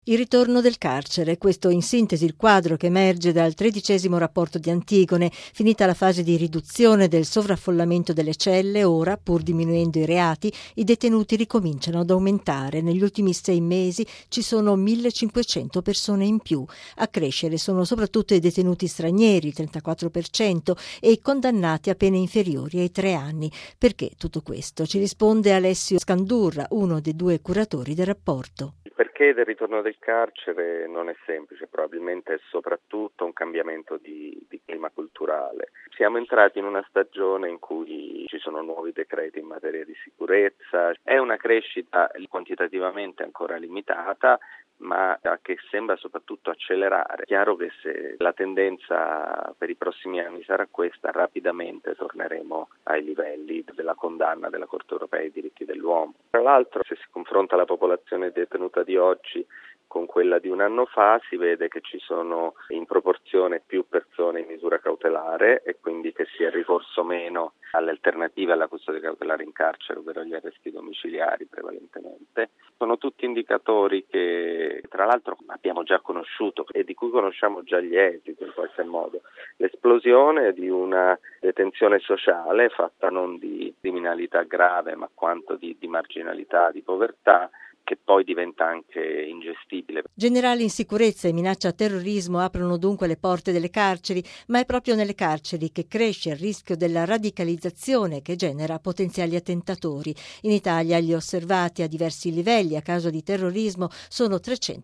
Il ritorno del carcere, questo in sintesi il quadro che emerge dal 13° rapporto di Antigone. Finita la fase di riduzione del sovraffollamento delle celle, ora, pur diminuendo i reati, i detenuti ricominciano ad aumentare. Negli ultimi 6 mesi ci sono 1.500 persone in più. A crescere sono soprattutto i detenuti stranieri, il 34%, e i condannati a pene inferiori ai 3 anni. Perché tutto questo? Ci risponde Alessio Scandurra, uno dei 2 curatori del rapporto. Perché del ritorno del carcere non è semplice, probabilmente è soprattutto un cambiamento di clima culturale. Siamo entrati in una stagione in cui ci sono nuovi decreti in materia di sicurezza, è una crescita quantitativamente ancora limitata, ma che sembra soprattutto accelerare. È chiaro che se la tendenza per i prossimi anni sarà questa, rapidamente torneremo ai livelli della condanna della Corte Europea dei diritti dell'uomo. Tra l'altro, se si confronta la popolazione detenuta di oggi con quella di un anno fa, si vede che ci sono in proporzione più persone in misura cautelare e quindi che si è ricorso meno alle alternative alla custodia cautelare in carcere, ovvero gli arresti domiciliari prevalentemente. Sono tutti indicatori che tra l'altro abbiamo già conosciuto e di cui conosciamo già gli esiti in qualche modo. L'esplosione di una detenzione sociale fatta non di criminalità grave ma quanto di marginalità, di povertà, che poi diventa anche ingestibile. Generali insicurezza e minaccia a terrorismo aprono dunque le porte delle carceri, ma è proprio nelle carceri che cresce il rischio della radicalizzazione che genera potenziali attentatori. In Italia gli osservati a diversi livelli a causa di terrorismo sono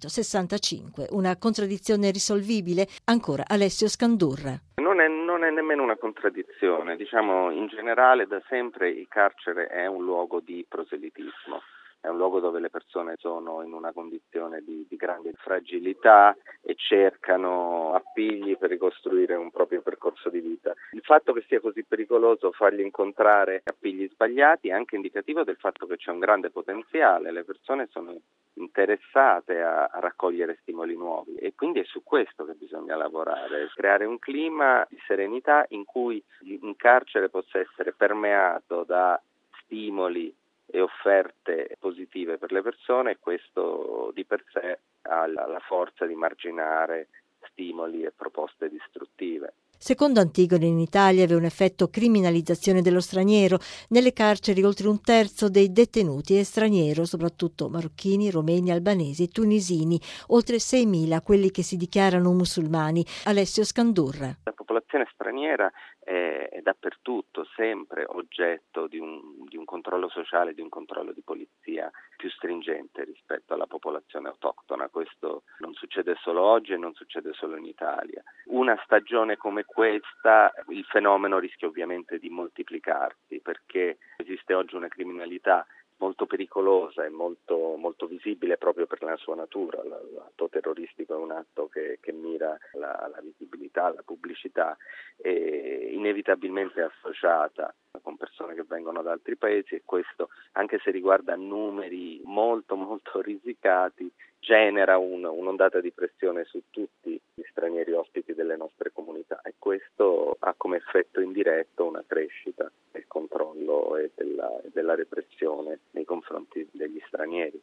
365, una contraddizione risolvibile? Ancora Alessio Scandurra. Non è nemmeno una contraddizione, diciamo in generale da sempre il carcere è un luogo di proselitismo. È un luogo dove le persone sono in una condizione di grande fragilità e cercano appigli per ricostruire un proprio percorso di vita. Il fatto che sia così pericoloso fargli incontrare appigli sbagliati è anche indicativo del fatto che c'è un grande potenziale, le persone sono interessate a raccogliere stimoli nuovi e quindi è su questo che bisogna lavorare, creare un clima di serenità in cui in carcere possa essere permeato da stimoli e offerte positive per le persone e questo di per sé ha la forza di marginare stimoli e proposte distruttive. Secondo Antigone in Italia aveva un effetto criminalizzazione dello straniero. Nelle carceri oltre 1/3 dei detenuti è straniero, soprattutto marocchini, romeni, albanesi e tunisini, oltre 6.000 quelli che si dichiarano musulmani. Alessio Scandurra. La popolazione straniera è dappertutto, sempre oggetto di un controllo sociale, di un controllo di polizia più stringente rispetto alla popolazione autoctona. Questo non succede solo oggi e non succede solo in Italia. Una stagione come questa, il fenomeno rischia ovviamente di moltiplicarsi perché esiste oggi una criminalità molto pericolosa e molto, molto visibile proprio per la sua natura. L'atto terroristico è un atto che mira alla visibilità, alla pubblicità e inevitabilmente è associata con persone che vengono da altri paesi e questo, anche se riguarda numeri molto molto risicati, genera un'ondata di pressione su tutti